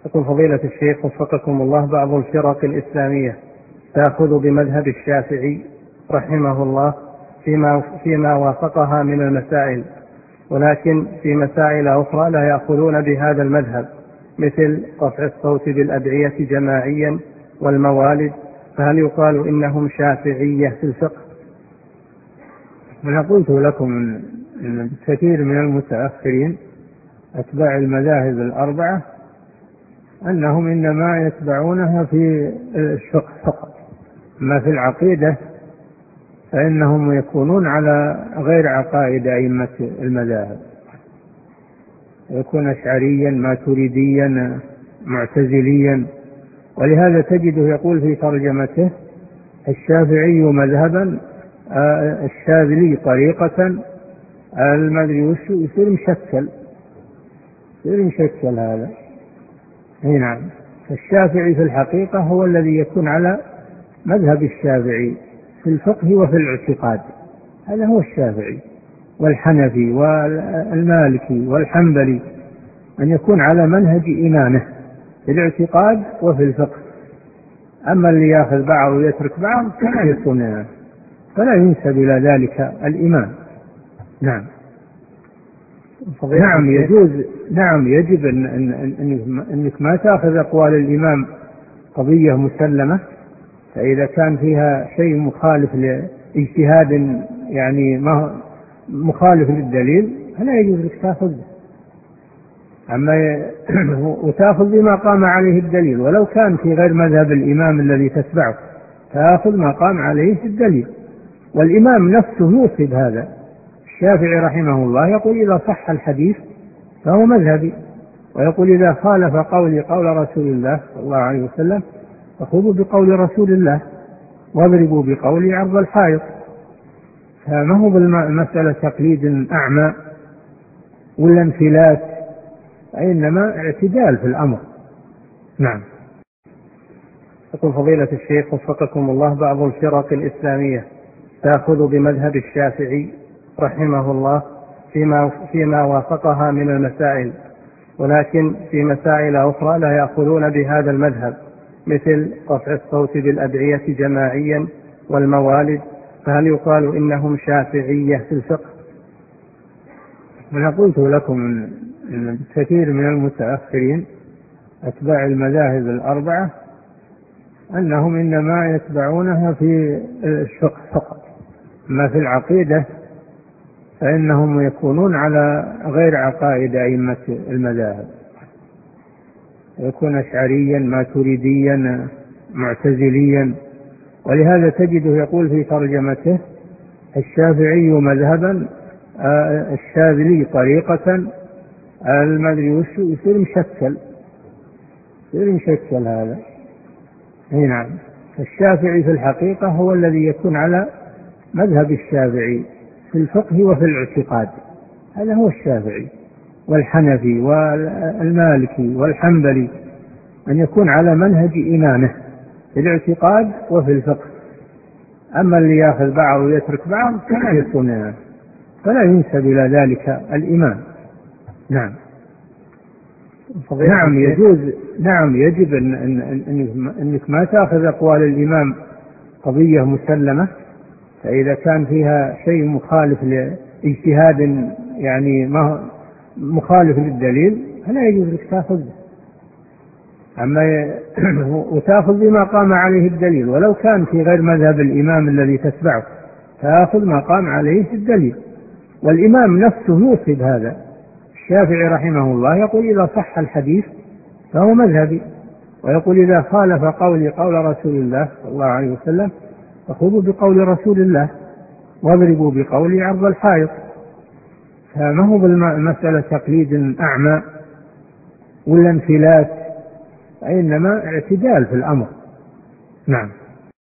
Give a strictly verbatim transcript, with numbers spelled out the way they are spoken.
يقول فضيلة الشيخ وفقكم الله، بعض الفرق الإسلامية تأخذ بمذهب الشافعي رحمه الله فيما, فيما وافقها من المسائل، ولكن في مسائل أخرى لا يأخذون بهذا المذهب، مثل رفع الصوت بالأدعية جماعيا والموالد، فهل يقال إنهم شافعية في الفقه؟ أنا قلت لكم أن كثير من المتأخرين أتباع المذاهب الأربعة أنهم إنما يتبعونها في الفقه فقط، ما في العقيدة فإنهم يكونون على غير عقائد أئمة المذاهب، يكون أشعريا ماتريديا معتزليا. ولهذا تجده يقول في ترجمته: الشافعي مذهبا، الشاذلي طريقة، المدري وش، يصير مشكل يصير مشكل هذا. اي نعم. الشافعي في الحقيقة هو الذي يكون على مذهب الشافعي في الفقه وفي الاعتقاد، هذا هو الشافعي. والحنفي والمالكي والحنبلي أن يكون على منهج إمامه في الاعتقاد وفي الفقه. أما اللي يأخذ بعض ويترك بعض فلا يكون فلا ينسب إلى ذلك الإمام. نعم. نعم يجوز، نعم يجب أن أن أنك ما تأخذ أقوال الإمام قضية مسلمة، فإذا كان فيها شيء مخالف لاجتهاد يعني ما مخالف للدليل فلا يجوز لك تأخذه، أما وتأخذ بما قام عليه الدليل، ولو كان في غير مذهب الإمام الذي تتبعه تأخذ ما قام عليه الدليل. والإمام نفسه يوصي هذا. الشافعي رحمه الله يقول: إذا صح الحديث فهو مذهبي، ويقول: إذا خالف قولي قول رسول الله صلى الله عليه وسلم فخذوا بقول رسول الله واضربوا بقولي عرض الحائط. فما هو بالمسألة تقليد أعمى ولا انفلات، إنما اعتدال في الأمر. نعم. يقول فضيلة الشيخ وفقكم الله، بعض الفرق الإسلامية تأخذ بمذهب الشافعي رحمه الله فيما, فيما وافقها من المسائل، ولكن في مسائل أخرى لا يأخذون بهذا المذهب، مثل رفع الصوت بالأدعية جماعيا والموالد، فهل يقال إنهم شافعية في الفقه؟ أنا قلت لكم أن كثير من المتأخرين أتباع المذاهب الأربعة أنهم إنما يتبعونها في الفقه فقط، ما في العقيدة فإنهم يكونون على غير عقائد أئمة المذاهب، يكون أشعريا ماتريديا معتزليا. ولهذا تجده يقول في ترجمته: الشافعي مذهبا، الشاذلي طريقة، المدري وش، يصير مشكل يصير مشكل هذا. اي نعم. الشافعي في الحقيقة هو الذي يكون على مذهب الشافعي في الفقه وفي الاعتقاد، هذا هو الشافعي. والحنفي والمالكي والحنبلي أن يكون على منهج إمامه في الاعتقاد وفي الفقه. أما اللي يأخذ بعض ويترك بعض فلا يكون فلا ينسب إلى ذلك الإمام. نعم. نعم يجوز، نعم يجب أن أن أنك ما تأخذ أقوال الإمام قضية مسلمة، فإذا كان فيها شيء مخالف لاجتهاد يعني ما مخالف للدليل فلا يجوز لك تأخذه، أما وتأخذ بما قام عليه الدليل، ولو كان في غير مذهب الإمام الذي تتبعه تأخذ ما قام عليه الدليل. والإمام نفسه يوصي بهذا. الشافعي رحمه الله يقول: إذا صح الحديث فهو مذهبي، ويقول: إذا خالف قولي قول رسول الله صلى الله عليه وسلم فخذوا بقول رسول الله واضربوا بقولي عرض الحائط. فما هو بالمسألة تقليد أعمى ولا انفلات، إنما اعتدال في الأمر. نعم.